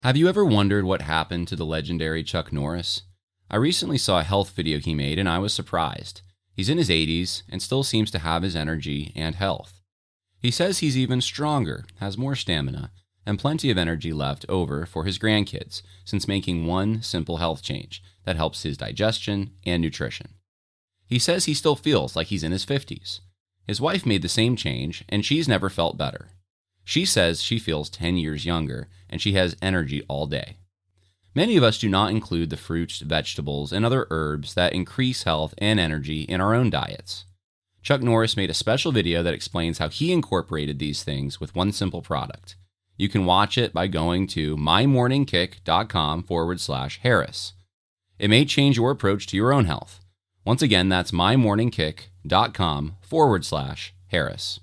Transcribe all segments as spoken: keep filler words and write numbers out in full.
Have you ever wondered what happened to the legendary Chuck Norris? I recently saw a health video he made and I was surprised. He's in his eighties and still seems to have his energy and health. He says he's even stronger, has more stamina, and plenty of energy left over for his grandkids since making one simple health change that helps his digestion and nutrition. He says he still feels like he's in his fifties. His wife made the same change and she's never felt better. She says she feels ten years younger and she has energy all day. Many of us do not include the fruits, vegetables, and other herbs that increase health and energy in our own diets. Chuck Norris made a special video that explains how he incorporated these things with one simple product. You can watch it by going to mymorningkick.com forward slash Harris. It may change your approach to your own health. Once again, that's mymorningkick.com forward slash Harris.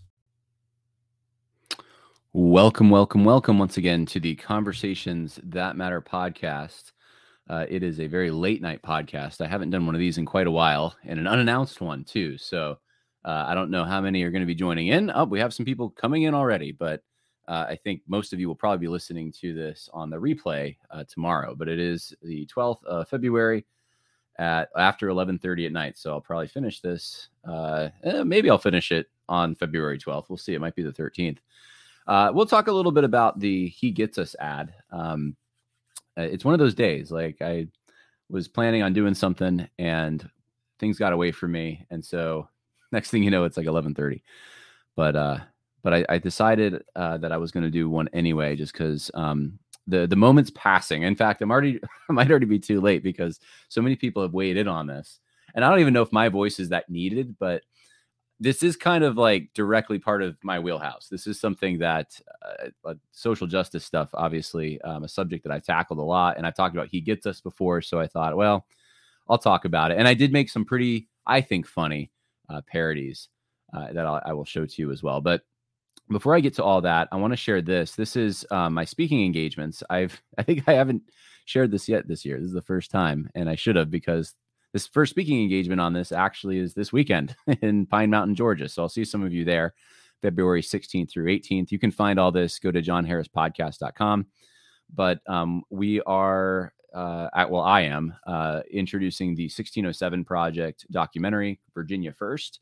Welcome, welcome, welcome once again to the Conversations That Matter podcast. Uh, it is a very late night podcast. I haven't done one of these in quite a while, and an unannounced one too. So uh, I don't know how many are going to be joining in. Oh, we have some people coming in already, but uh, I think most of you will probably be listening to this on the replay uh, tomorrow. But it is the twelfth of February at after eleven thirty at night. So I'll probably finish this. Uh, eh, maybe I'll finish it on February twelfth. We'll see. It might be the thirteenth. Uh, we'll talk a little bit about the He Gets Us ad. Um, it's one of those days, like I was planning on doing something and things got away from me. And so next thing you know, it's like eleven thirty. But uh, but I, I decided uh, that I was going to do one anyway, just because um, the, the moment's passing. In fact, I'm already, I might already be too late because so many people have weighed in on this. And I don't even know if my voice is that needed, but this is kind of like directly part of my wheelhouse. This is something that uh, social justice stuff, obviously, um, a subject that I've tackled a lot. And I've talked about He Gets Us before. So I thought, well, I'll talk about it. And I did make some pretty, I think, funny uh, parodies uh, that I'll, I will show to you as well. But before I get to all that, I want to share this. This is um, my speaking engagements. I've, I think I haven't shared this yet this year. This is the first time. And I should have, because this first speaking engagement on this actually is this weekend in Pine Mountain, Georgia. So I'll see some of you there, February sixteenth through eighteenth. You can find all this, go to john harris podcast dot com. But um, we are, uh, at, well, I am uh, introducing the sixteen oh seven Project documentary, Virginia First.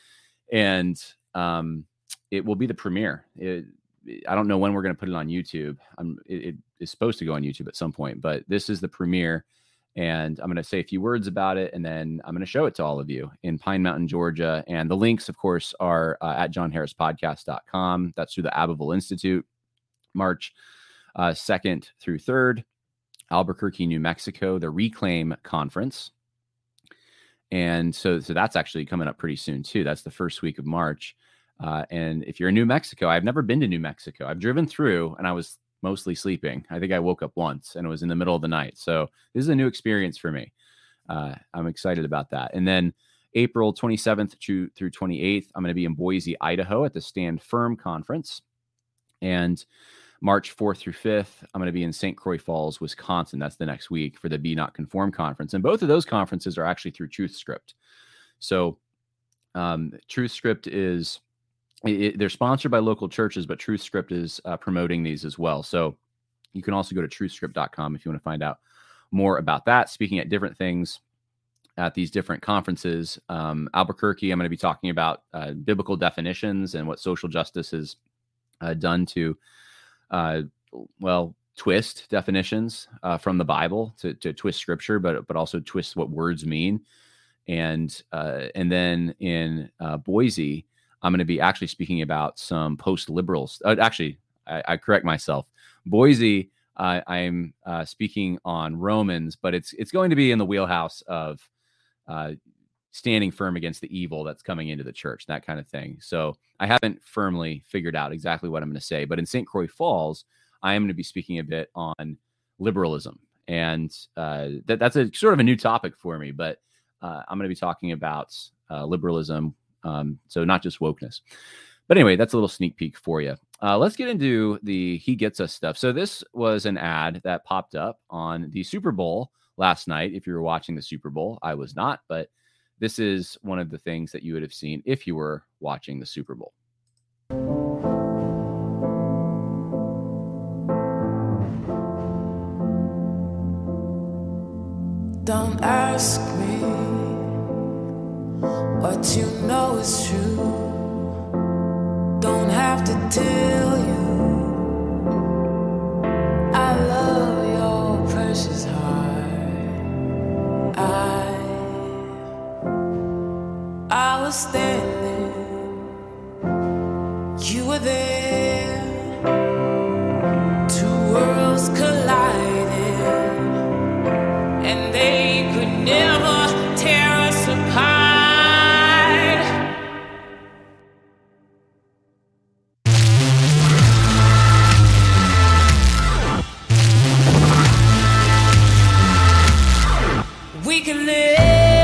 And um, it will be the premiere. It, I don't know when we're going to put it on YouTube. I'm, it, it is supposed to go on YouTube at some point, but this is the premiere. And I'm going to say a few words about it, and then I'm going to show it to all of you in Pine Mountain, Georgia. And the links, of course, are uh, at john harris podcast dot com. That's through the Abbeville Institute, March uh, second through third, Albuquerque, New Mexico, the Reclaim Conference. And so, so that's actually coming up pretty soon, too. That's the first week of March. Uh, and if you're in New Mexico, I've never been to New Mexico. I've driven through, and I was mostly sleeping. I think I woke up once and it was in the middle of the night. So this is a new experience for me. Uh, I'm excited about that. And then April twenty-seventh through twenty-eighth, I'm going to be in Boise, Idaho at the Stand Firm Conference. And March fourth through fifth, I'm going to be in Saint Croix Falls, Wisconsin. That's the next week for the Be Not Conform Conference. And both of those conferences are actually through TruthScript. So um, TruthScript is It, they're sponsored by local churches, but TruthScript is uh, promoting these as well. So you can also go to truth script dot com if you want to find out more about that. Speaking at different things at these different conferences, um, Albuquerque, I'm going to be talking about uh, biblical definitions and what social justice has uh, done to, uh, well, twist definitions uh, from the Bible to, to twist scripture, but but also twist what words mean. And uh, and then in uh, Boise, I'm going to be actually speaking about some post-liberals. Uh, actually, I, I correct myself. Boise, uh, I'm uh, speaking on Romans, but it's it's going to be in the wheelhouse of uh, standing firm against the evil that's coming into the church, that kind of thing. So I haven't firmly figured out exactly what I'm going to say. But in Saint Croix Falls, I am going to be speaking a bit on liberalism. And uh, that, that's a sort of a new topic for me. But uh, I'm going to be talking about uh, liberalism. Um, so not just wokeness. But anyway, that's a little sneak peek for you. Uh, let's get into the He Gets Us stuff. So this was an ad that popped up on the Super Bowl last night. If you were watching the Super Bowl, I was not, but this is one of the things that you would have seen if you were watching the Super Bowl. Don't ask me what you know is true. Don't have to tell you I love your precious heart. I I was standing, you were there. Two worlds collided, and they could never tear us apart. We can live.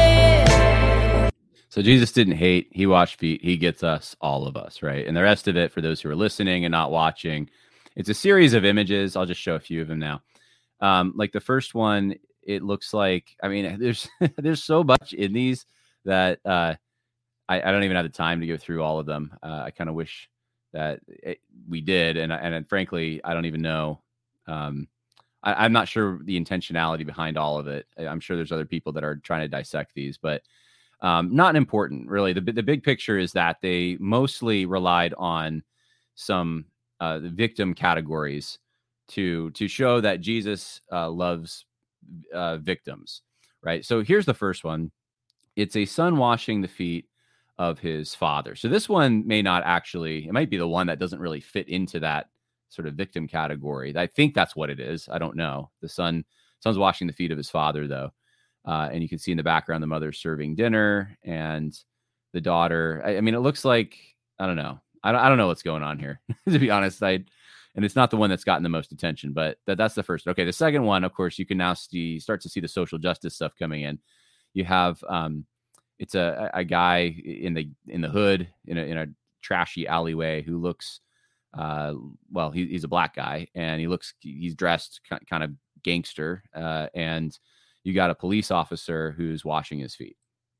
So Jesus didn't hate, he washed feet, he gets us, all of us, right? And the rest of it, for those who are listening and not watching, it's a series of images. I'll just show a few of them now. Um, like the first one, it looks like, I mean, there's there's so much in these that uh, I, I don't even have the time to go through all of them. Uh, I kind of wish that it, we did, and and frankly, I don't even know. Um, I, I'm not sure the intentionality behind all of it. I'm sure there's other people that are trying to dissect these, but um, not important, really. The the big picture is that they mostly relied on some uh, victim categories to to show that Jesus uh, loves uh, victims, right? So here's the first one. It's a son washing the feet of his father. So this one may not actually, it might be the one that doesn't really fit into that sort of victim category. I think that's what it is. I don't know. The son, son's washing the feet of his father, though. Uh, and you can see in the background, the mother serving dinner and the daughter. I, I mean, it looks like, I don't know. I don't, I don't know what's going on here, to be honest. I, and it's not the one that's gotten the most attention, but that, that's the first. Okay, the second one, of course, you can now see, start to see the social justice stuff coming in. You have, um, it's a, a guy in the in the hood in a, in a trashy alleyway who looks, uh, well, he, he's a black guy, and he looks, he's dressed kind of gangster, uh, and you got a police officer who's washing his feet.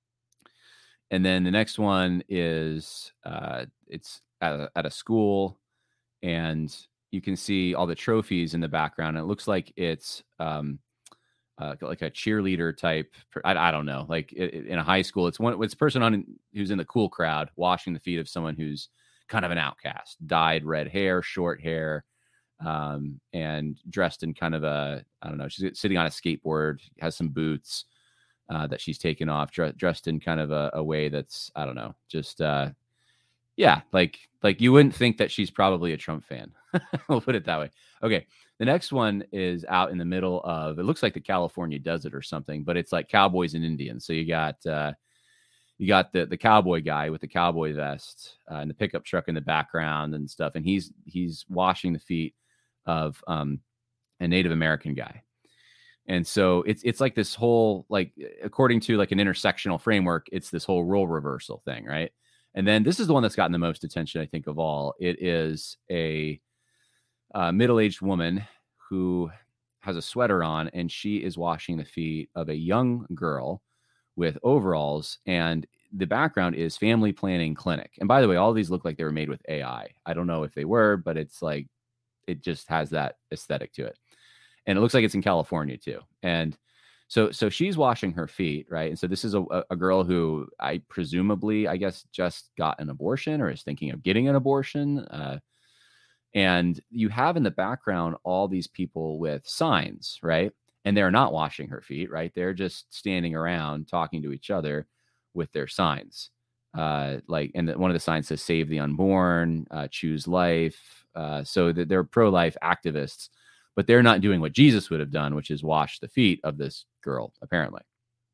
And then the next one is, uh, it's at a, at a school, and you can see all the trophies in the background. It looks like it's um, uh, like a cheerleader type. I, I don't know. Like it, in a high school, it's one. It's a person on who's in the cool crowd washing the feet of someone who's kind of an outcast, dyed red hair, short hair, um, and dressed in kind of a, I don't know. She's sitting on a skateboard, has some boots uh, that she's taken off, dre- dressed in kind of a, a way that's, I don't know, just. Uh, Yeah, like like you wouldn't think that she's probably a Trump fan. We'll put it that way. Okay, the next one is out in the middle of, it looks like the California desert or something, but it's like cowboys and Indians. So you got uh, you got the the cowboy guy with the cowboy vest uh, and the pickup truck in the background and stuff, and he's he's washing the feet of um, a Native American guy. And so it's it's like this whole, like, according to like an intersectional framework, it's this whole role reversal thing, right? And then this is the one that's gotten the most attention, I think, of all. It is a uh, middle-aged woman who has a sweater on, and she is washing the feet of a young girl with overalls. And the background is family planning clinic. And by the way, all of these look like they were made with A I. I don't know if they were, but it's like, it just has that aesthetic to it. And it looks like it's in California too. And So so she's washing her feet, right? And so this is a, a girl who I presumably, I guess, just got an abortion or is thinking of getting an abortion. Uh, and you have in the background all these people with signs, right? And they're not washing her feet, right? They're just standing around talking to each other with their signs. Uh, like, and the, one of the signs says "Save the Unborn," uh, "Choose Life." Uh, so that they're pro-life activists. But they're not doing what Jesus would have done, which is wash the feet of this girl, apparently.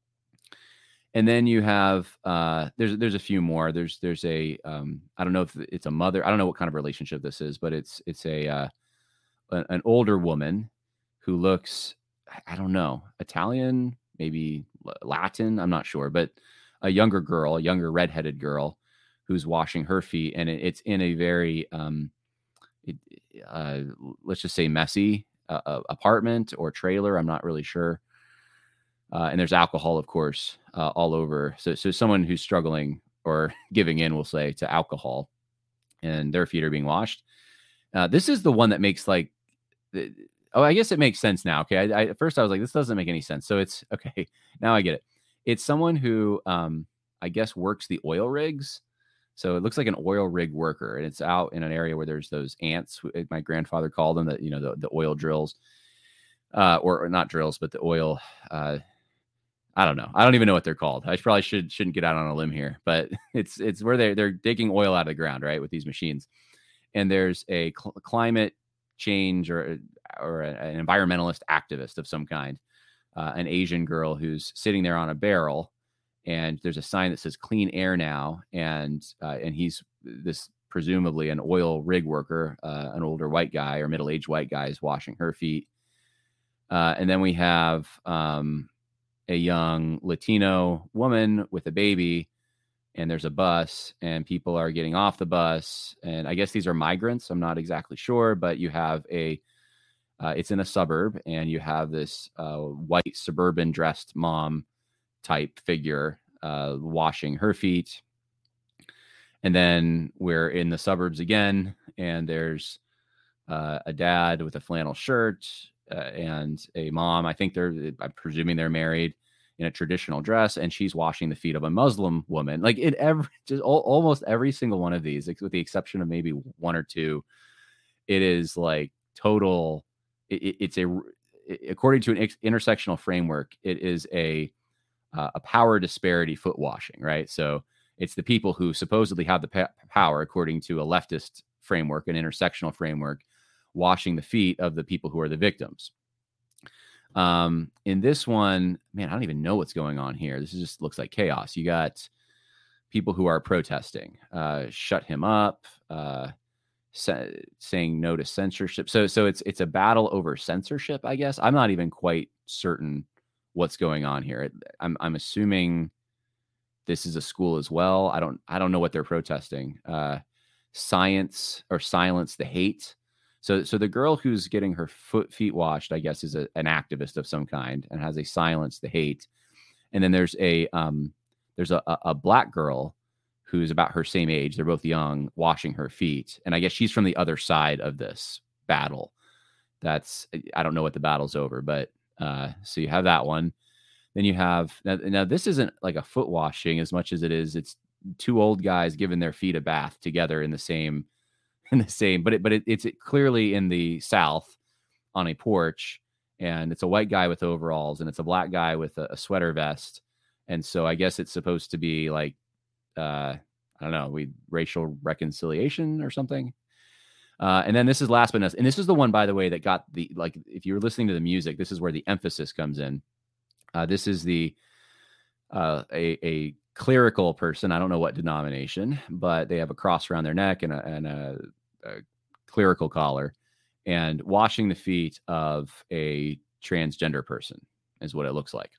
And then you have uh, there's there's a few more. There's there's a um, I don't know if it's a mother. I don't know what kind of relationship this is, but it's it's a uh, an older woman who looks, I don't know, Italian, maybe Latin. I'm not sure, but a younger girl, a younger redheaded girl, who's washing her feet, and it, it's in a very um, it, uh, let's just say messy uh, apartment or trailer. I'm not really sure. Uh, and there's alcohol, of course, uh, all over. So, so someone who's struggling or giving in, we'll say, to alcohol, and their feet are being washed. Uh, this is the one that makes like, oh, I guess it makes sense now. Okay. I, I, at first I was like, this doesn't make any sense. So it's okay. Now I get it. It's someone who, um, I guess works the oil rigs. So it looks like an oil rig worker, and it's out in an area where there's those ants. My grandfather called them that, you know, the, the oil drills, uh, or, or not drills, but the oil, uh, I don't know. I don't even know what they're called. I probably should, shouldn't get out on a limb here, but it's, it's where they're, they're digging oil out of the ground, right, with these machines. And there's a cl- climate change or, or a, an environmentalist activist of some kind, uh, an Asian girl who's sitting there on a barrel, and there's a sign that says clean air now. And, uh, and he's this presumably an oil rig worker, uh, an older white guy or middle-aged white guy is washing her feet. Uh, and then we have, um, a young Latino woman with a baby, and there's a bus, and people are getting off the bus. And I guess these are migrants. I'm not exactly sure, but you have a, uh, it's in a suburb, and you have this uh, white suburban dressed mom type figure uh, washing her feet. And then we're in the suburbs again, and there's uh, a dad with a flannel shirt uh, and a mom. I think they're, I'm presuming they're married, in a traditional dress, and she's washing the feet of a Muslim woman. Like in every, just al- almost every single one of these, with the exception of maybe one or two, it is like total. It, it's a, according to an ex- intersectional framework, it is a uh, a power disparity foot washing, right? So it's the people who supposedly have the pa- power, according to a leftist framework, an intersectional framework, washing the feet of the people who are the victims. Um, in this one, man, I don't even know what's going on here. This is just looks like chaos. You got people who are protesting, uh, shut him up, uh, sa- saying no to censorship. So, so it's, it's a battle over censorship, I guess. I'm not even quite certain what's going on here. I'm, I'm assuming this is a school as well. I don't, I don't know what they're protesting. Uh, science or silence the hate. So, so the girl who's getting her foot feet washed, I guess, is a, an activist of some kind and has a silence the hate. And then there's a um, there's a, a black girl who's about her same age. They're both young, washing her feet, and I guess she's from the other side of this battle. That's, I don't know what the battle's over, but uh, so you have that one. Then you have now, now. This isn't like a foot washing as much as it is. It's two old guys giving their feet a bath together in the same. in the same, but it, but it, it's clearly in the South on a porch, and it's a white guy with overalls, and it's a black guy with a, a sweater vest. And so I guess it's supposed to be like, uh, I don't know, we racial reconciliation or something. Uh, and then this is last but not, and this is the one, by the way, that got the, like, if you're listening to the music, this is where the emphasis comes in. Uh, this is the, uh, a, a clerical person. I don't know what denomination, but they have a cross around their neck and a, and a, a clerical collar, and washing the feet of a transgender person is what it looks like.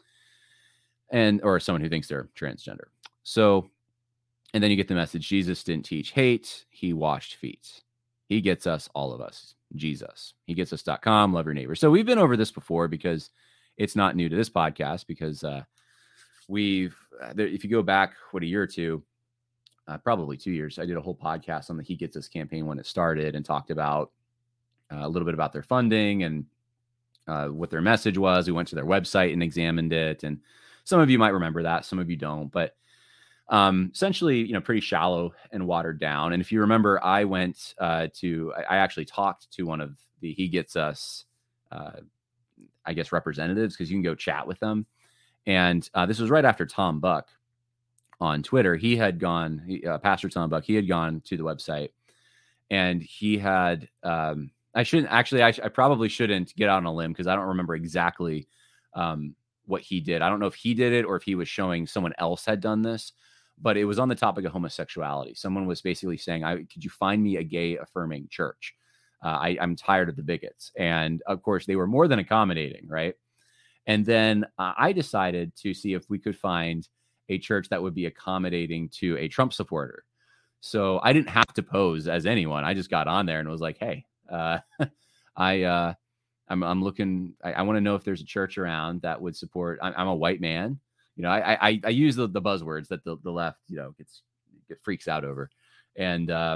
And, or someone who thinks they're transgender. So, and then you get the message. Jesus didn't teach hate. He washed feet. He gets us, all of us, Jesus. He gets us dot com, love your neighbor. So we've been over this before because it's not new to this podcast, because, uh, We've, if you go back, what, a year or two, uh, probably two years, I did a whole podcast on the He Gets Us campaign when it started, and talked about uh, a little bit about their funding and uh, what their message was. We went to their website and examined it. And some of you might remember that, some of you don't, but um, essentially, you know, pretty shallow and watered down. And if you remember, I went uh, to, I actually talked to one of the He Gets Us, uh, I guess, representatives, because you can go chat with them. And uh, this was right after Tom Buck on Twitter. He had gone, he, uh, Pastor Tom Buck, he had gone to the website, and he had, um, I shouldn't actually, I, sh- I probably shouldn't get out on a limb, because I don't remember exactly um, what he did. I don't know if he did it or if he was showing someone else had done this, but it was on the topic of homosexuality. Someone was basically saying, I, could you find me a gay affirming church? Uh, I, I'm tired of the bigots. And of course, they were more than accommodating, right? And then uh, I decided to see if we could find a church that would be accommodating to a Trump supporter. So I didn't have to pose as anyone. I just got on there and was like, hey, uh, I, uh, I'm, I'm looking, I, I want to know if there's a church around that would support, I'm, I'm a white man. You know, I, I, I use the, the buzzwords that the, the left, you know, gets, get freaks out over. And, um,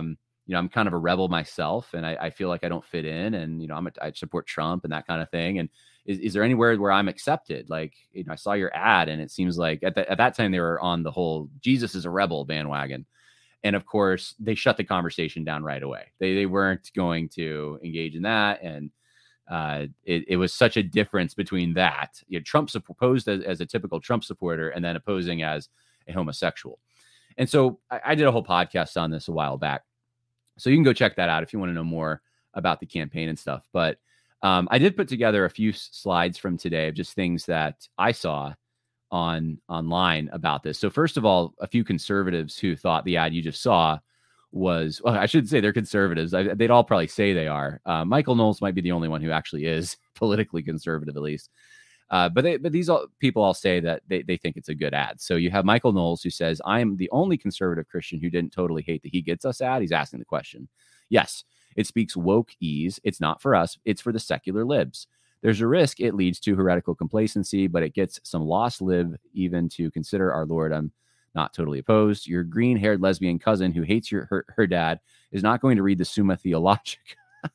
you know, I'm kind of a rebel myself, and I, I feel like I don't fit in, and you know, I'm a, I support Trump and that kind of thing. And is, is there anywhere where I'm accepted? Like, you know, I saw your ad, and it seems like at, the, at that time they were on the whole Jesus is a rebel bandwagon. And of course, they shut the conversation down right away. They they weren't going to engage in that, and uh, it, it was such a difference between that. You know, Trump posed as, as a typical Trump supporter, and then opposing as a homosexual. And so I, I did a whole podcast on this a while back. So you can go check that out if you want to know more about the campaign and stuff. But um, I did put together a few slides from today of just things that I saw on online about this. So first of all, a few conservatives who thought the ad you just saw was, well, I should say they're conservatives. I, they'd all probably say they are. Uh, Michael Knowles might be the only one who actually is politically conservative, at least. Uh, but they, but these all, people all say that they, they think it's a good ad. So you have Michael Knowles, who says, I am the only conservative Christian who didn't totally hate the He Gets Us ad. He's asking the question. Yes, it speaks woke ease. It's not for us. It's for the secular libs. There's a risk it leads to heretical complacency, but it gets some lost lib even to consider our Lord. I'm not totally opposed. Your green-haired lesbian cousin who hates your her, her dad is not going to read the Summa Theologica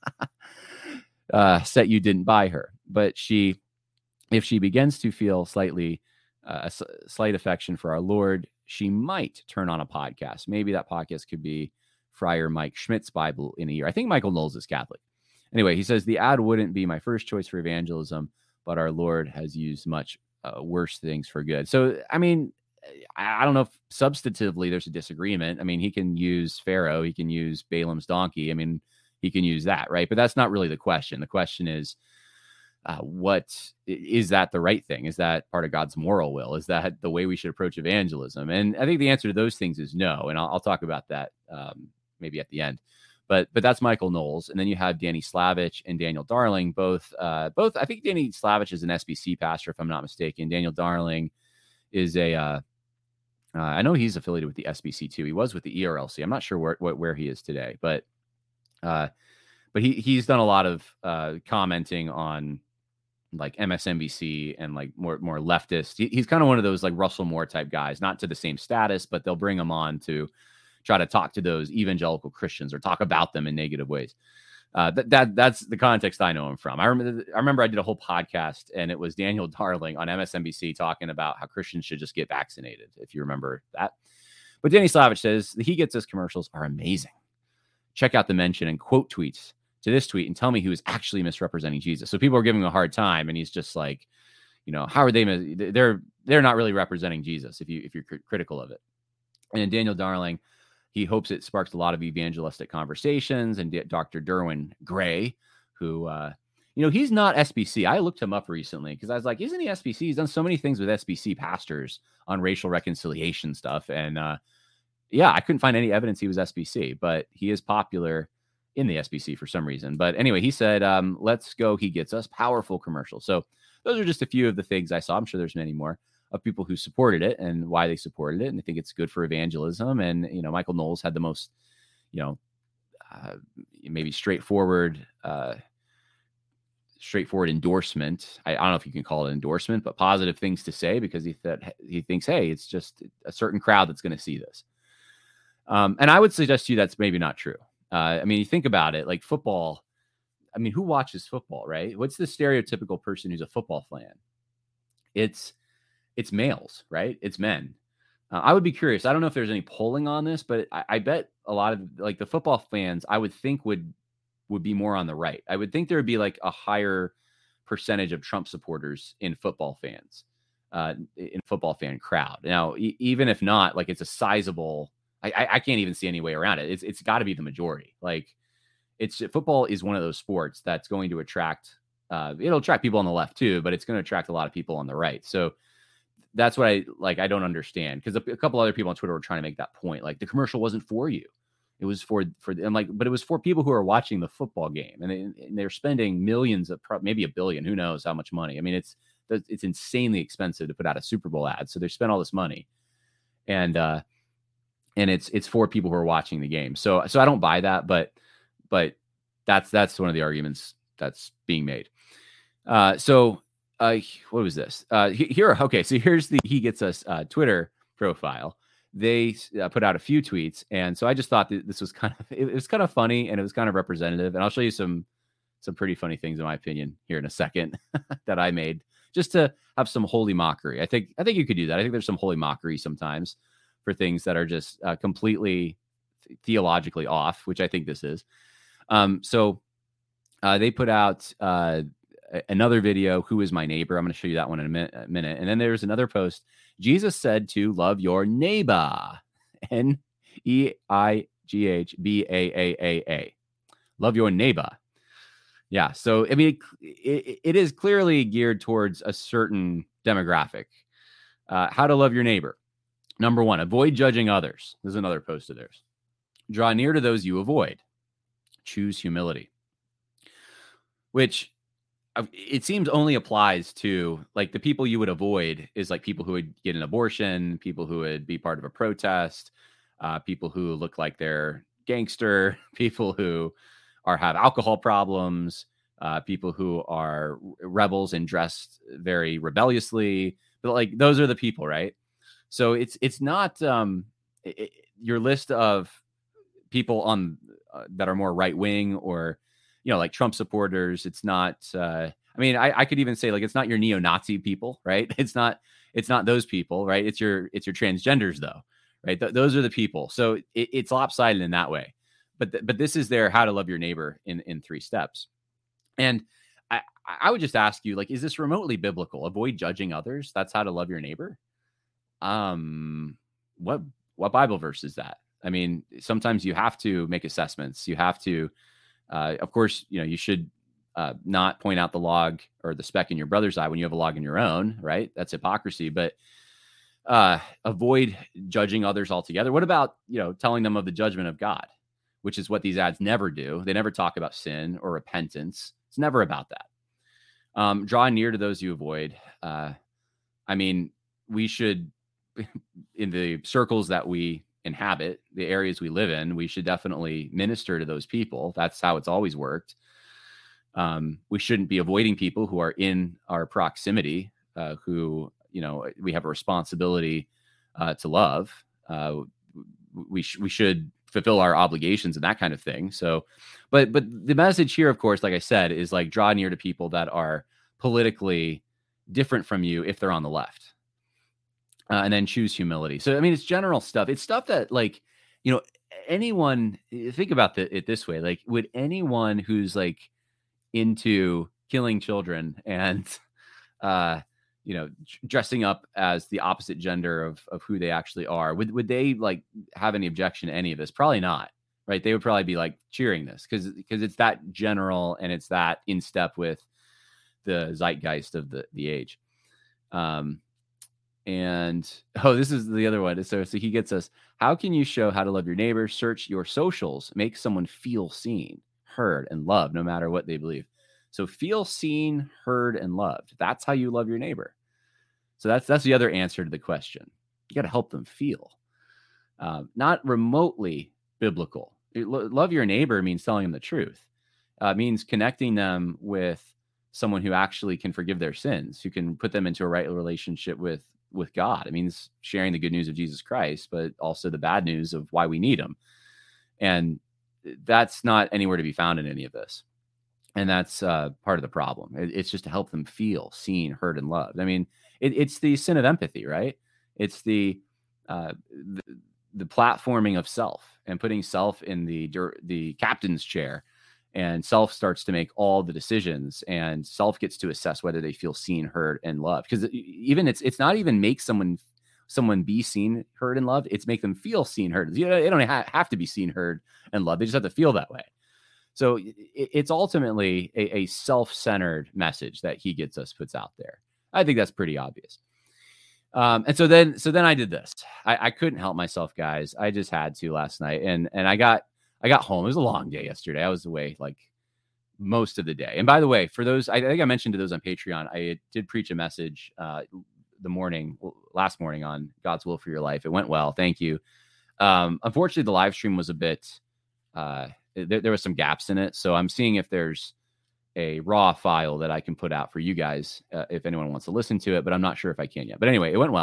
uh, set you didn't buy her. But she, if she begins to feel slightly uh, a s- slight affection for our Lord, she might turn on a podcast. Maybe that podcast could be Friar Mike Schmidt's Bible in a year. I think Michael Knowles is Catholic. Anyway, he says the ad wouldn't be my first choice for evangelism, but our Lord has used much uh, worse things for good. So, I mean, I, I don't know if substantively there's a disagreement. I mean, he can use Pharaoh, he can use Balaam's donkey. I mean, he can use that, right? But that's not really the question. The question is, uh, what is that the right thing? Is that part of God's moral will? Is that the way we should approach evangelism? And I think the answer to those things is no. And I'll, I'll talk about that um, maybe at the end. But but that's Michael Knowles, and then you have Danny Slavich and Daniel Darling. Both uh, both I think Danny Slavich is an S B C pastor, if I'm not mistaken. Daniel Darling is a uh, uh, I know he's affiliated with the S B C too. He was with the E R L C. I'm not sure where where, where he is today, but uh, but he he's done a lot of uh, commenting on like M S N B C and like more more leftist. He, he's kind of one of those like Russell Moore type guys, not to the same status, but they'll bring him on to try to talk to those evangelical Christians or talk about them in negative ways. Uh, that that that's the context I know him from. I remember I remember I did a whole podcast, and it was Daniel Darling on M S N B C talking about how Christians should just get vaccinated, if you remember that. But Danny Slavich says the He Gets Us commercials are amazing. Check out the mention and quote tweets to this tweet and tell me he was actually misrepresenting Jesus. So people are giving him a hard time, and he's just like, you know, how are they? They're they're not really representing Jesus if you if you're cr- critical of it. And Daniel Darling, he hopes it sparks a lot of evangelistic conversations. And Doctor Derwin Gray, who, uh, you know, he's not S B C. I looked him up recently because I was like, isn't he S B C? He's done so many things with S B C pastors on racial reconciliation stuff. And uh, yeah, I couldn't find any evidence he was S B C, but he is popular in the S B C for some reason. But anyway, he said, um, let's go. He Gets Us. Powerful commercial. So those are just a few of the things I saw. I'm sure there's many more of people who supported it and why they supported it. And I think it's good for evangelism. And, you know, Michael Knowles had the most, you know, uh, maybe straightforward, uh, straightforward endorsement. I, I don't know if you can call it endorsement, but positive things to say, because he thought he thinks, hey, it's just a certain crowd that's going to see this. Um, and I would suggest to you that's maybe not true. Uh, I mean, you think about it, like football. I mean, who watches football, right? What's the stereotypical person who's a football fan? It's It's males, right? It's men. Uh, I would be curious. I don't know if there's any polling on this, but I, I bet a lot of like the football fans, I would think would would be more on the right. I would think there would be like a higher percentage of Trump supporters in football fans, uh, in football fan crowd. Now, e- even if not, like it's a sizable. I, I, I can't even see any way around it. It's it's got to be the majority. Like it's football is one of those sports that's going to attract. Uh, it'll attract people on the left too, but it's going to attract a lot of people on the right. So that's what I like. I don't understand, because a, a couple other people on Twitter were trying to make that point. Like the commercial wasn't for you. It was for, for I'm like, but it was for people who are watching the football game, and, they, and they're spending millions of, maybe a billion, who knows how much money. I mean, it's, it's insanely expensive to put out a Super Bowl ad. So they spent all this money, and, uh, and it's, it's for people who are watching the game. So, so I don't buy that, but, but that's, that's one of the arguments that's being made. Uh, so, Uh, what was this? Uh, here, okay. So here's the He Gets Us uh, Twitter profile. they uh, put out a few tweets. And so I just thought that this was kind of, it, it was kind of funny and it was kind of representative. And I'll show you some, some pretty funny things in my opinion here in a second that I made just to have some holy mockery. I think, I think you could do that. I think there's some holy mockery sometimes for things that are just uh, completely theologically off, which I think this is. Um, so uh, they put out uh, another video, Who is My Neighbor? I'm going to show you that one in a, mi- a minute. And then there's another post. Jesus said to love your neighbor. N E I G H B A A A A. Love your neighbor. Yeah. So, I mean, it, it, it is clearly geared towards a certain demographic. Uh, how to love your neighbor. Number one, avoid judging others. There's another post of theirs. Draw near to those you avoid. Choose humility. Which it seems only applies to like the people you would avoid is like people who would get an abortion, people who would be part of a protest, uh, people who look like they're gangster, people who are have alcohol problems, uh, people who are rebels and dressed very rebelliously. But like those are the people, right? So it's it's not um, it, your list of people on uh, that are more right wing or, you know, like Trump supporters. It's not. Uh, I mean, I, I could even say like it's not your neo-Nazi people, right? It's not. It's not those people, right? It's your it's your transgenders, though, right? Th- those are the people. So it, it's lopsided in that way. But th- but this is their how to love your neighbor in in three steps. And I I would just ask you, like, is this remotely biblical? Avoid judging others. That's how to love your neighbor. Um, what what Bible verse is that? I mean, sometimes you have to make assessments. You have to, uh, of course, you know, you should uh, not point out the log or the speck in your brother's eye when you have a log in your own, right? That's hypocrisy. But uh, avoid judging others altogether. What about, you know, telling them of the judgment of God, which is what these ads never do. They never talk about sin or repentance. It's never about that. Um, draw near to those you avoid. Uh, I mean, we should, in the circles that we inhabit, the areas we live in, we should definitely minister to those people. That's how it's always worked. Um, we shouldn't be avoiding people who are in our proximity, uh, who, you know, we have a responsibility uh, to love. Uh, we sh- we should fulfill our obligations and that kind of thing. So, but but the message here, of course, like I said, is like draw near to people that are politically different from you if they're on the left. Uh, and then choose humility. So, I mean, it's general stuff. It's stuff that, like, you know, anyone, think about the, it this way. Like, would anyone who's, like, into killing children and, uh, you know, dressing up as the opposite gender of, of who they actually are, would, would they, like, have any objection to any of this? Probably not, right? They would probably be, like, cheering this because because it's that general and it's that in step with the zeitgeist of the, the age. Um, And, oh, this is the other one. So, so he gets us, how can you show how to love your neighbor? Search your socials. Make someone feel seen, heard, and loved, no matter what they believe. So feel seen, heard, and loved. That's how you love your neighbor. So that's that's the other answer to the question. You got to help them feel. Um, not remotely biblical. It, lo- love your neighbor means telling them the truth. Uh, it means connecting them with someone who actually can forgive their sins, who can put them into a right relationship with with God. It means sharing the good news of Jesus Christ, but also the bad news of why we need him. And that's not anywhere to be found in any of this. And that's uh, part of the problem. It, it's just to help them feel seen, heard, and loved. I mean, it, it's the sin of empathy, right? It's the, uh, the the platforming of self and putting self in the the captain's chair. And self starts to make all the decisions, and self gets to assess whether they feel seen, heard, and loved. Because even it's it's not even make someone someone be seen, heard, and loved. It's make them feel seen, heard. You know, they don't ha- have to be seen, heard, and loved. They just have to feel that way. So it, it's ultimately a, a self-centered message that he gets us puts out there. I think that's pretty obvious. Um, and so then so then I did this. I, I couldn't help myself, guys. I just had to last night, and and I got. I got home. It was a long day yesterday. I was away like most of the day. And by the way, for those, I think I mentioned to those on Patreon, I did preach a message uh, the morning, last morning on God's will for your life. It went well. Thank you. Um, unfortunately, the live stream was a bit, uh, there, there was some gaps in it. So I'm seeing if there's a raw file that I can put out for you guys uh, if anyone wants to listen to it, but I'm not sure if I can yet. But anyway, it went well.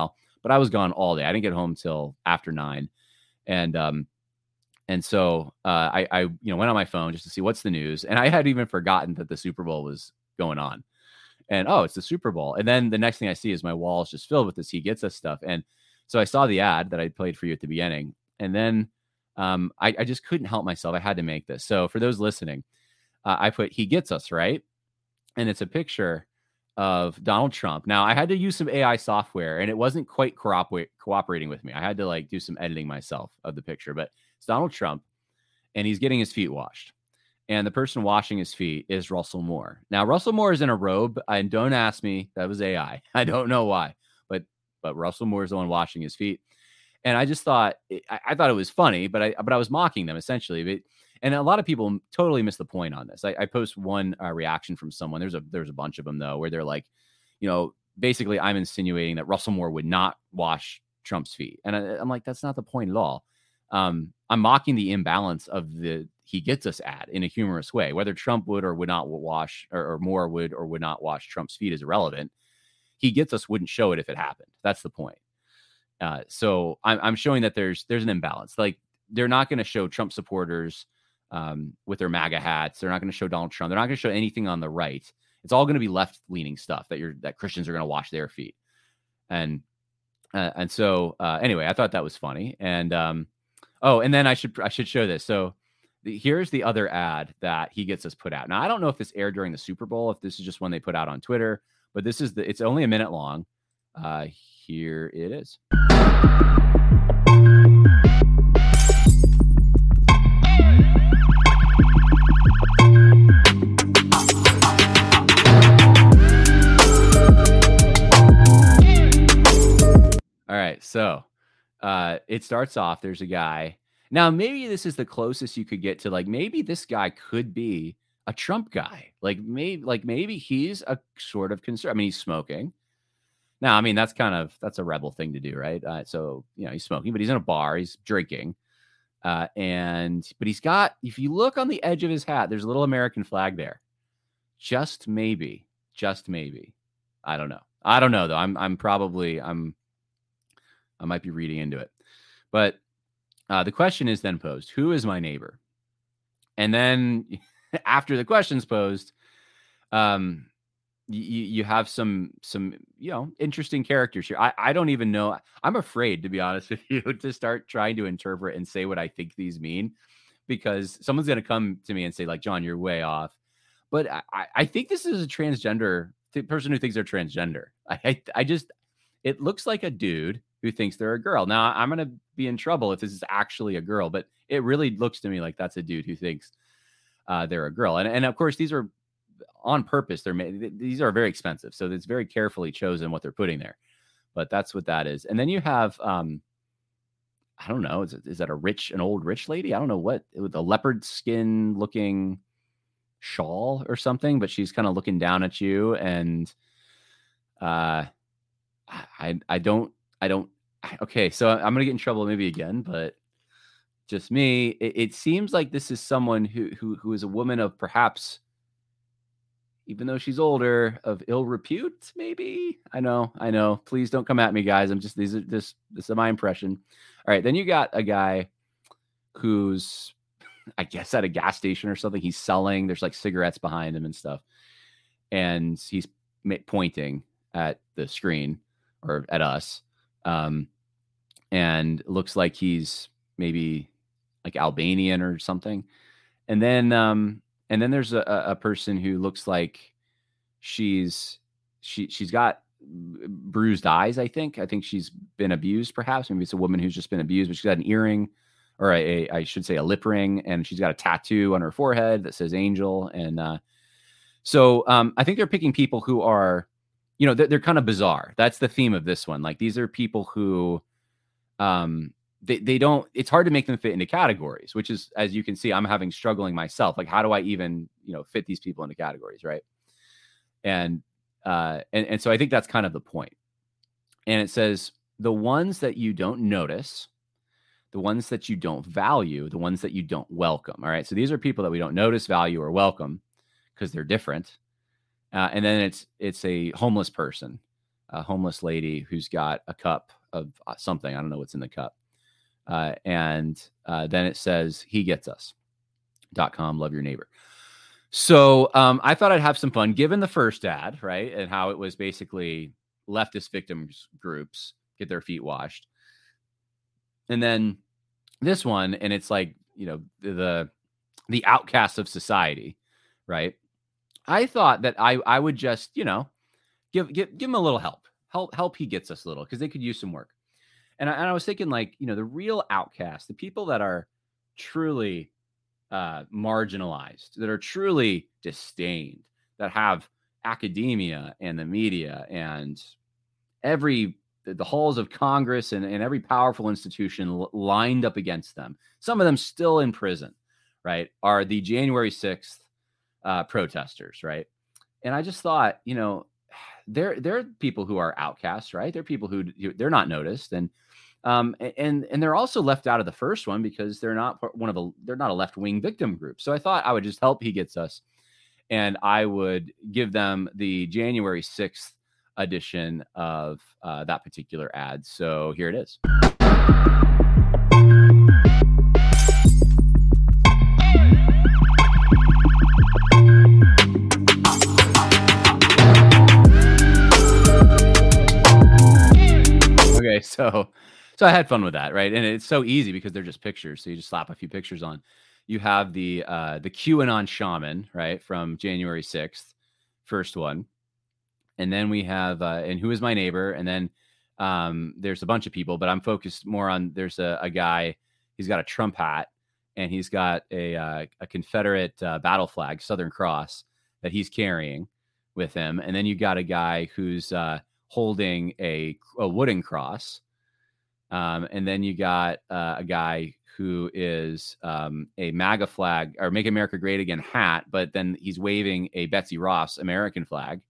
but I was gone all day. I didn't get home till after nine. And, um, and so uh, I, I, you know, went on my phone just to see what's the news. And I had even forgotten that the Super Bowl was going on. And, oh, it's the Super Bowl. And then the next thing I see is my wall is just filled with this He Gets Us stuff. And so I saw the ad that I played for you at the beginning. And then um, I, I just couldn't help myself. I had to make this. So for those listening, uh, I put He Gets Us, right? And it's a picture of Donald Trump. Now, I had to use some A I software, and it wasn't quite cooperate, cooperating with me. I had to like do some editing myself of the picture. But it's Donald Trump, and he's getting his feet washed. And the person washing his feet is Russell Moore. Now, Russell Moore is in a robe, and don't ask me. That was A I. I don't know why, but but Russell Moore is the one washing his feet. And I just thought, I, I thought it was funny, but I but I was mocking them essentially. But, and a lot of people totally miss the point on this. I, I post one uh, reaction from someone. There's a there's a bunch of them though, where they're like, you know, basically I'm insinuating that Russell Moore would not wash Trump's feet, and I, I'm like, that's not the point at all. Um, I'm mocking the imbalance of the He Gets Us ad in a humorous way. Whether Trump would or would not wash, or, or Moore would or would not wash Trump's feet is irrelevant. He Gets Us wouldn't show it if it happened. That's the point. Uh, so I'm, I'm showing that there's there's an imbalance. Like they're not going to show Trump supporters um, with their MAGA hats. They're not going to show Donald Trump. They're not going to show anything on the right. It's all going to be left leaning stuff that you're that Christians are going to wash their feet. And uh, and so uh, anyway, I thought that was funny. And um, oh, and then I should I should show this. So the, here's the other ad that He Gets Us put out. Now I don't know if this aired during the Super Bowl, if this is just one they put out on Twitter, but this is the. It's only a minute long. Uh, here it is. All right, so uh, it starts off. There's a guy. Now, maybe this is the closest you could get to, like, maybe this guy could be a Trump guy. Like, maybe, like maybe he's a sort of conservative. I mean, he's smoking. Now, I mean, that's kind of, that's a rebel thing to do, right? Uh, so, you know, he's smoking, but he's in a bar, he's drinking. Uh, and, but he's got, if you look on the edge of his hat, there's a little American flag there. Just maybe, just maybe. I don't know. I don't know though. I'm, I'm probably, I'm, I might be reading into it. But uh, the question is then posed, who is my neighbor? And then after the question's posed, um, you, you have some, some, you know, interesting characters here. I, I don't even know. I'm afraid, to be honest with you, to start trying to interpret and say what I think these mean, because someone's going to come to me and say like, John, you're way off. But I, I think this is a transgender th- person who thinks they're transgender. I, I, I just, it looks like a dude who thinks they're a girl. Now I'm going to be in trouble if this is actually a girl, but it really looks to me like that's a dude who thinks uh, they're a girl. And, and of course, these are on purpose. They're made, these are very expensive. So it's very carefully chosen what they're putting there, but that's what that is. And then you have, um, I don't know, is, it, is that a rich, an old rich lady? I don't know what, with a leopard skin looking shawl or something, but she's kind of looking down at you. And uh, I, I don't, I don't, okay. So I'm going to get in trouble maybe again, but just me, it, it seems like this is someone who, who, who is a woman of perhaps, even though she's older, of ill repute, maybe. I know, I know. Please don't come at me, guys. I'm just, these are this, this is my impression. All right. Then you got a guy who's, I guess, at a gas station or something. He's selling, there's like cigarettes behind him and stuff. And he's pointing at the screen or at us. Um, and it looks like he's maybe like Albanian or something. And then, um, and then there's a, a person who looks like she's, she, she's got bruised eyes. I think, I think she's been abused. Perhaps maybe it's a woman who's just been abused, but she's got an earring, or a, a I should say a lip ring. And she's got a tattoo on her forehead that says Angel. And, uh, so, um, I think they're picking people who are, you know, they're, they're kind of bizarre. That's the theme of this one. Like, these are people who, um, they, they don't, it's hard to make them fit into categories, which is, as you can see, I'm having struggling myself. Like, how do I even, you know, fit these people into categories? Right. And, uh, and, and so I think that's kind of the point. And it says the ones that you don't notice, the ones that you don't value, the ones that you don't welcome. All right. So these are people that we don't notice, value, or welcome because they're different. Uh, and then it's, it's a homeless person, a homeless lady who's got a cup of something. I don't know what's in the cup. Uh, and uh, then it says he gets us dot com. Love your neighbor. So um, I thought I'd have some fun given the first ad, right? And how it was basically leftist victims groups get their feet washed. And then this one, and it's like, you know, the, the outcasts of society, right? I thought that I, I would just, you know, give, give, give him a little help, help, help. He gets us a little, because they could use some work. And I, and I was thinking, like, you know, the real outcasts, the people that are truly uh, marginalized, that are truly disdained, that have academia and the media and every the halls of Congress and, and every powerful institution l- lined up against them, some of them still in prison, right, are the January sixth uh, protesters, right? And I just thought, you know, they're they're people who are outcasts, right? They're people who, who they're not noticed, and um and and they're also left out of the first one because they're not one of the they're not a left wing victim group. So I thought I would just help He Gets Us, and I would give them the January sixth edition of uh, that particular ad. So here it is. Okay, so so I had fun with that, right? And it's so easy because they're just pictures. So you just slap a few pictures on. You have the uh, the QAnon shaman, right, from January sixth, first one. And then we have, uh, and Who Is My Neighbor? And then um, there's a bunch of people, but I'm focused more on, there's a, a guy, he's got a Trump hat, and he's got a, uh, a Confederate uh, battle flag, Southern Cross, that he's carrying with him. And then you got a guy who's uh, holding a, a wooden cross. Um, and then you got uh, a guy who is um, a MAGA flag, or Make America Great Again hat, but then he's waving a Betsy Ross American flag.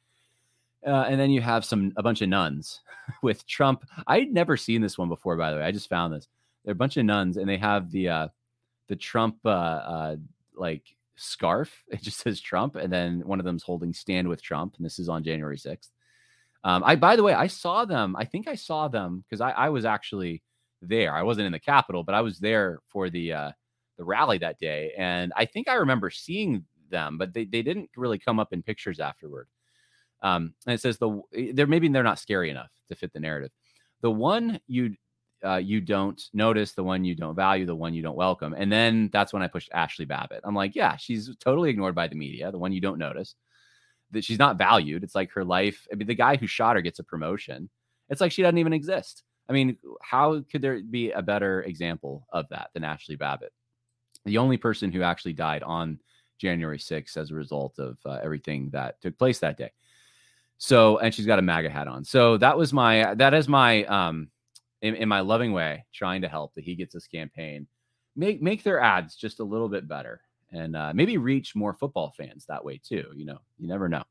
Uh, and then you have some a bunch of nuns with Trump. I'd never seen this one before, by the way. I just found this. They're a bunch of nuns, and they have the uh, the Trump uh, uh, like scarf. It just says Trump, and then one of them's holding Stand with Trump, and this is on January sixth. Um, I, by the way, I saw them. I think I saw them because I, I was actually there. I wasn't in the Capitol, but I was there for the uh, the rally that day, and I think I remember seeing them, but they they didn't really come up in pictures afterward. Um, and it says the they're maybe they're not scary enough to fit the narrative. The one you uh, you don't notice, the one you don't value, the one you don't welcome, and then that's when I pushed Ashley Babbitt. I'm like, yeah, she's totally ignored by the media. The one you don't notice, that she's not valued. It's like her life. I mean, the guy who shot her gets a promotion. It's like she doesn't even exist. I mean, how could there be a better example of that than Ashley Babbitt, the only person who actually died on January sixth as a result of uh, everything that took place that day? So, and she's got a MAGA hat on. So that was my, that is my, um, in, in my loving way, trying to help the He Gets Us campaign, make, make their ads just a little bit better, and uh, maybe reach more football fans that way too. You know, you never know.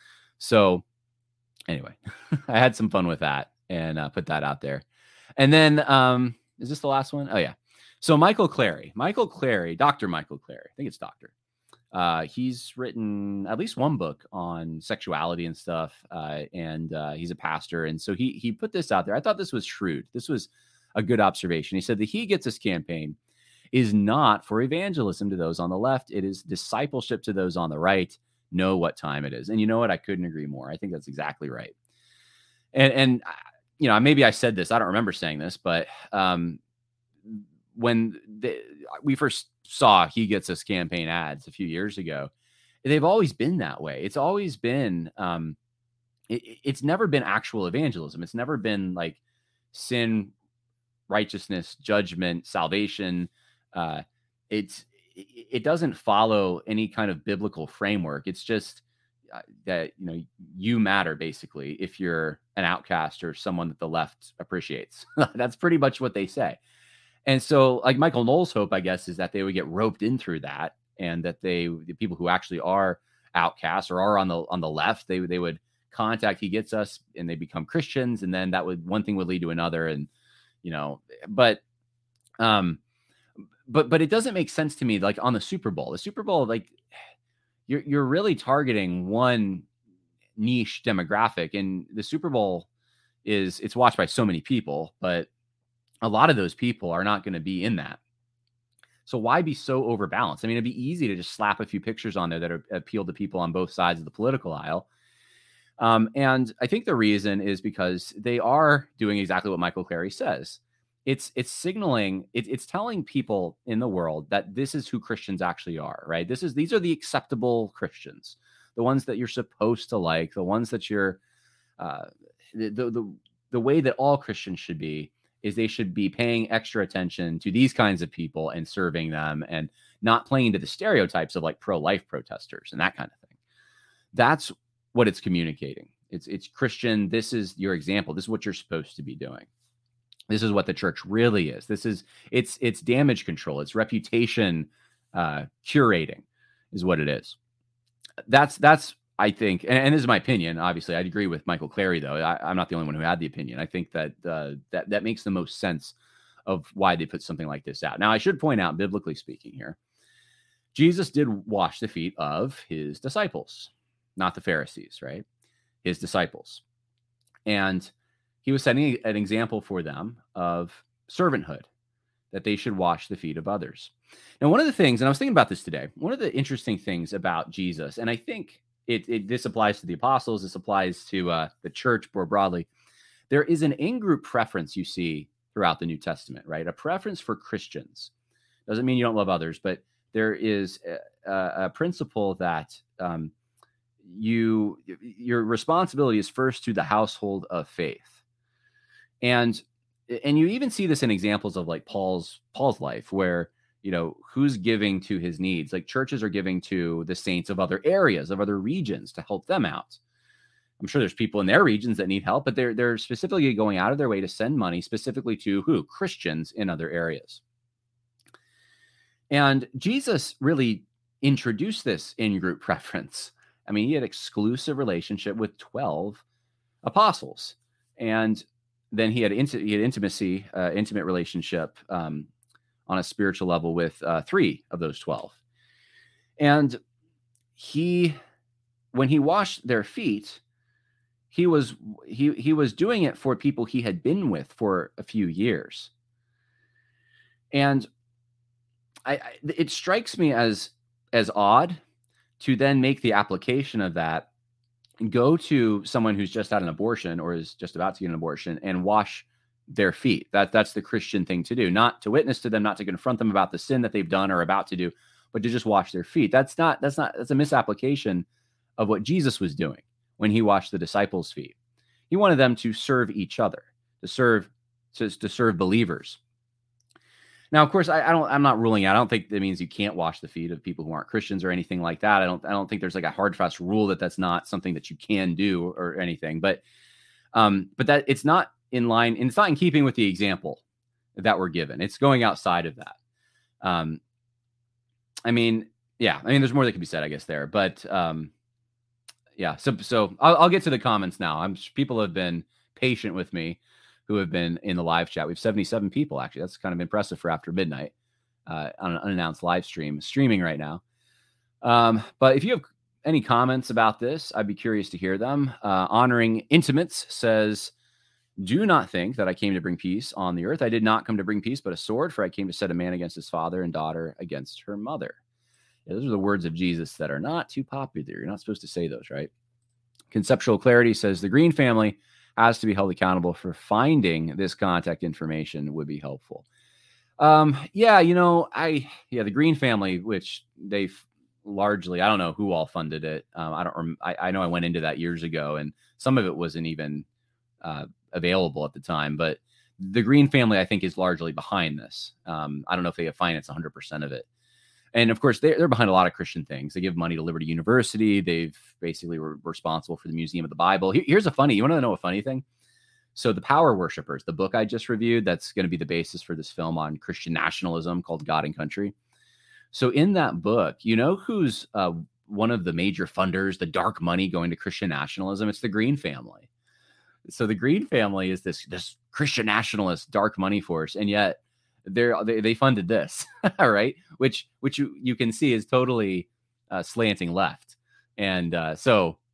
So anyway, I had some fun with that and uh, put that out there. And then, um, is this the last one? Oh yeah. So Michael Clary, Michael Clary, Doctor Michael Clary, I think it's doctor. Uh, he's written at least one book on sexuality and stuff, uh, and uh, he's a pastor. And so he he put this out there. I thought this was shrewd. This was a good observation. He said the He Gets Us campaign is not for evangelism to those on the left. It is discipleship to those on the right. Know what time it is. And you know what? I couldn't agree more. I think that's exactly right. And, and you know, maybe I said this. I don't remember saying this, but um, when the, we first saw He Gets Us campaign ads a few years ago, they've always been that way. It's always been, um, it, it's never been actual evangelism. It's never been like sin, righteousness, judgment, salvation. Uh, it's, it doesn't follow any kind of biblical framework. It's just uh, that, you know, you matter basically if you're an outcast or someone that the left appreciates. That's pretty much what they say. And so, like, Michael Knowles' hope, I guess, is that they would get roped in through that, and that they, the people who actually are outcasts or are on the on the left, they they would contact He Gets Us, and they become Christians, and then that would one thing would lead to another, and you know, but um, but but it doesn't make sense to me. Like on the Super Bowl, the Super Bowl, like you're you're really targeting one niche demographic, and the Super Bowl, is it's watched by so many people, but a lot of those people are not going to be in that. So why be so overbalanced? I mean, it'd be easy to just slap a few pictures on there that are, appeal to people on both sides of the political aisle. Um, and I think the reason is because they are doing exactly what Michael Clary says. It's it's signaling, it, it's telling people in the world that this is who Christians actually are, right? This is these are the acceptable Christians, the ones that you're supposed to like, the ones that you're uh, the, the the the way that all Christians should be is they should be paying extra attention to these kinds of people and serving them and not playing to the stereotypes of like pro-life protesters and that kind of thing. That's what it's communicating. It's it's Christian. This is your example. This is what you're supposed to be doing. This is what the church really is. This is it's it's damage control. It's reputation uh, curating is what it is. That's that's I think, and, and this is my opinion. Obviously, I'd agree with Michael Clary, though. I, I'm not the only one who had the opinion. I think that uh, that that makes the most sense of why they put something like this out. Now, I should point out, biblically speaking, here, Jesus did wash the feet of his disciples, not the Pharisees, right? His disciples, and he was setting an example for them of servanthood, that they should wash the feet of others. Now, one of the things, and I was thinking about this today, one of the interesting things about Jesus, and I think it, it this applies to the apostles, this applies to uh, the church more broadly, there is an in-group preference you see throughout the New Testament, right? A preference for Christians. Doesn't mean you don't love others, but there is a, a principle that um, you your responsibility is first to the household of faith. And and you even see this in examples of like Paul's Paul's life, where, you know, who's giving to his needs? Like churches are giving to the saints of other areas, of other regions to help them out. I'm sure there's people in their regions that need help, but they're they're specifically going out of their way to send money specifically to who? Christians in other areas. And Jesus really introduced this in-group preference. I mean, he had exclusive relationship with twelve apostles, and then he had, int- he had intimacy, uh, intimate relationship um, on a spiritual level with uh, three of those twelve. And he, when he washed their feet, he was he he was doing it for people he had been with for a few years. And I, I it strikes me as as odd to then make the application of that, go to someone who's just had an abortion or is just about to get an abortion and wash their feet. That that's the Christian thing to do, not to witness to them, not to confront them about the sin that they've done or about to do, but to just wash their feet. That's not, that's not, that's a misapplication of what Jesus was doing when he washed the disciples' feet. He wanted them to serve each other, to serve, to, to serve believers. Now, of course, I, I don't. I'm not ruling out. I don't think that means you can't wash the feet of people who aren't Christians or anything like that. I don't. I don't think there's like a hard fast rule that that's not something that you can do or anything. But, um, but that it's not in line, and it's not in keeping with the example that we're given. It's going outside of that. Um, I mean, yeah. I mean, there's more that could be said, I guess, there. But, um, yeah. So, so I'll, I'll get to the comments now. I'm people have been patient with me, who have been in the live chat. We have seventy-seven people, actually. That's kind of impressive for after midnight uh, on an unannounced live stream, streaming right now. Um, but if you have any comments about this, I'd be curious to hear them. Uh, Honoring Intimates says, do not think that I came to bring peace on the earth. I did not come to bring peace, but a sword, for I came to set a man against his father and daughter against her mother. Yeah, those are the words of Jesus that are not too popular. You're not supposed to say those, right? Conceptual Clarity says, the Green family has to be held accountable for finding this contact information would be helpful. Um, yeah, you know, I, yeah, the Green family, which they've largely, I don't know who all funded it. Um, I don't, rem- I, I know I went into that years ago and some of it wasn't even uh, available at the time, but the Green family, I think, is largely behind this. Um, I don't know if they have financed one hundred percent of it. And of course, they're, they're behind a lot of Christian things. They give money to Liberty University. They've basically were responsible for the Museum of the Bible. Here, here's a funny, you want to know a funny thing? So The Power Worshippers, the book I just reviewed, that's going to be the basis for this film on Christian nationalism called God and Country. So in that book, you know who's uh, one of the major funders, the dark money going to Christian nationalism? It's the Green family. So the Green family is this, this Christian nationalist dark money force. And yet, They're, they they funded this, all right, which which you, you can see is totally uh, slanting left, and uh, so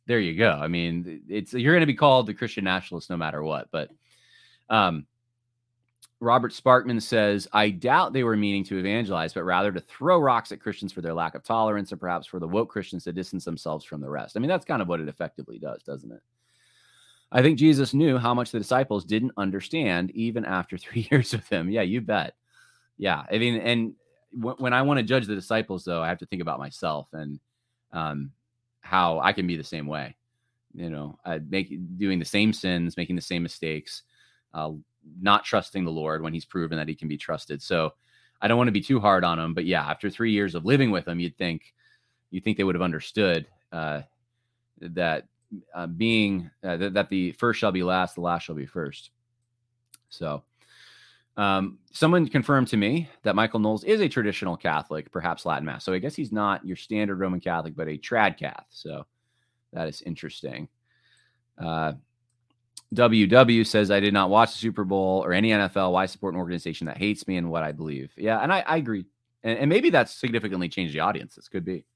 there you go. I mean, it's you're going to be called the Christian nationalist no matter what. But um, Robert Sparkman says, I doubt they were meaning to evangelize, but rather to throw rocks at Christians for their lack of tolerance, and perhaps for the woke Christians to distance themselves from the rest. I mean, that's kind of what it effectively does, doesn't it? I think Jesus knew how much the disciples didn't understand even after three years with him. Yeah, you bet. Yeah. I mean, and w- when I want to judge the disciples, though, I have to think about myself and um, how I can be the same way. You know, I make doing the same sins, making the same mistakes, uh, not trusting the Lord when he's proven that he can be trusted. So I don't want to be too hard on him, but yeah, after three years of living with him, you'd think, you'd think they would have understood uh, that uh, being, uh, th- that the first shall be last, the last shall be first. So um, someone confirmed to me that Michael Knowles is a traditional Catholic, perhaps Latin Mass. So I guess he's not your standard Roman Catholic, but a trad Cath. So that is interesting. Uh, W W says, I did not watch the Super Bowl or any N F L. Why support an organization that hates me and what I believe? Yeah, and I, I agree. And, and maybe that's significantly changed the audience. This could be.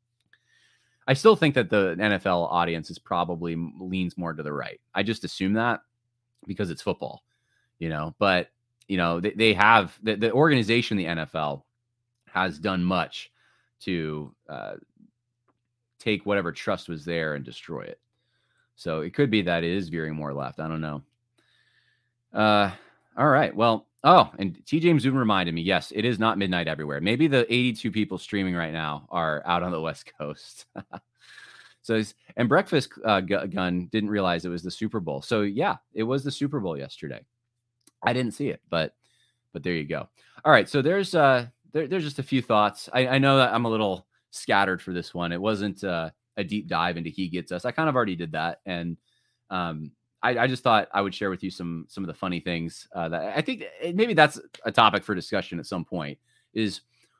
I still think that the N F L audience is probably leans more to the right. I just assume that because it's football, you know. But, you know, they, they have, the, the organization, the N F L, has done much to uh, take whatever trust was there and destroy it. So it could be that it is veering more left. I don't know. Uh, all right. Well, oh, and T. James Zoom reminded me, yes, it is not midnight everywhere. Maybe the eighty-two people streaming right now are out on the West Coast. So, and Breakfast uh, Gun didn't realize it was the Super Bowl. So yeah, it was the Super Bowl yesterday. I didn't see it, but, but there you go. All right. So there's, uh, there, there's just a few thoughts. I, I know that I'm a little scattered for this one. It wasn't, uh, a deep dive into He Gets Us. I kind of already did that. And um, I, I just thought I would share with you some, some of the funny things uh, that I think maybe that's a topic for discussion at some point is,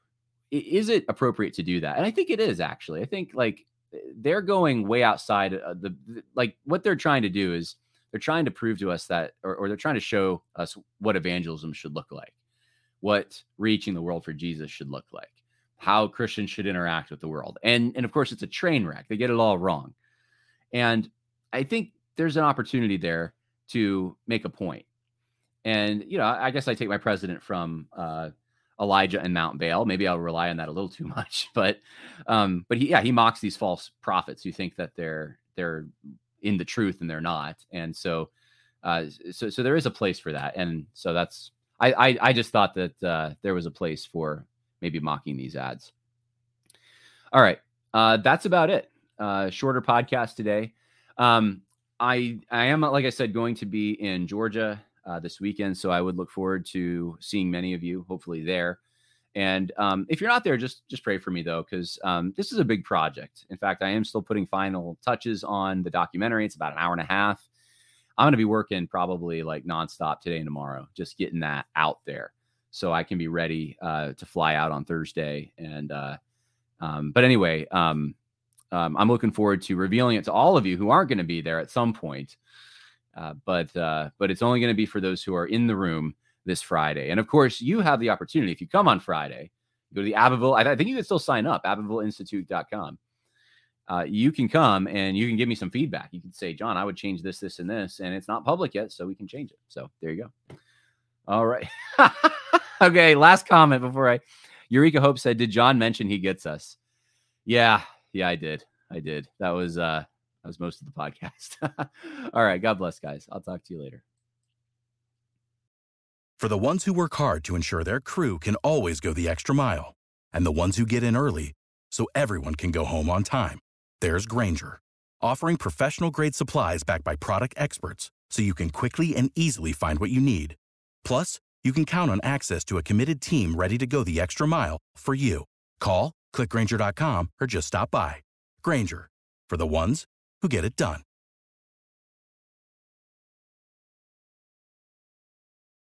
is it appropriate to do that? And I think it is actually. I think like they're going way outside of the, like what they're trying to do is they're trying to prove to us that, or, or they're trying to show us what evangelism should look like, what reaching the world for Jesus should look like, how Christians should interact with the world. And, and of course, it's a train wreck. They get it all wrong. And I think there's an opportunity there to make a point. And, you know, I guess I take my president from uh, Elijah and Mount Baal. Maybe I'll rely on that a little too much. But, um, but he, yeah, he mocks these false prophets who think that they're they're in the truth and they're not. And so, uh, so, so there is a place for that. And so that's, I, I, I just thought that uh, there was a place for maybe mocking these ads. All right. Uh, that's about it. Uh, shorter podcast today. Um, I, I am, like I said, going to be in Georgia uh, this weekend. So I would look forward to seeing many of you, hopefully there. And um, if you're not there, just, just pray for me though. Cause um, this is a big project. In fact, I am still putting final touches on the documentary. It's about an hour and a half. I'm going to be working probably like nonstop today and tomorrow, just getting that out there, so I can be ready uh, to fly out on Thursday. And, uh, um, but anyway, um, um, I'm looking forward to revealing it to all of you who aren't going to be there at some point. Uh, but, uh, but it's only going to be for those who are in the room this Friday. And of course you have the opportunity. If you come on Friday, go to the Abbeville. I, I think you can still sign up, abbeville institute dot com. Uh, you can come and you can give me some feedback. You can say, John, I would change this, this, and this, and it's not public yet, so we can change it. So there you go. All right. Okay, last comment before I, Eureka Hope said, did John mention He Gets Us? Yeah, yeah, I did. I did. That was, uh, that was most of the podcast. All right. God bless, guys. I'll talk to you later. For the ones who work hard to ensure their crew can always go the extra mile, and the ones who get in early so everyone can go home on time, there's Grainger, offering professional-grade supplies backed by product experts so you can quickly and easily find what you need. Plus, you can count on access to a committed team ready to go the extra mile for you. Call, click Grainger dot com, or just stop by. Grainger, for the ones who get it done.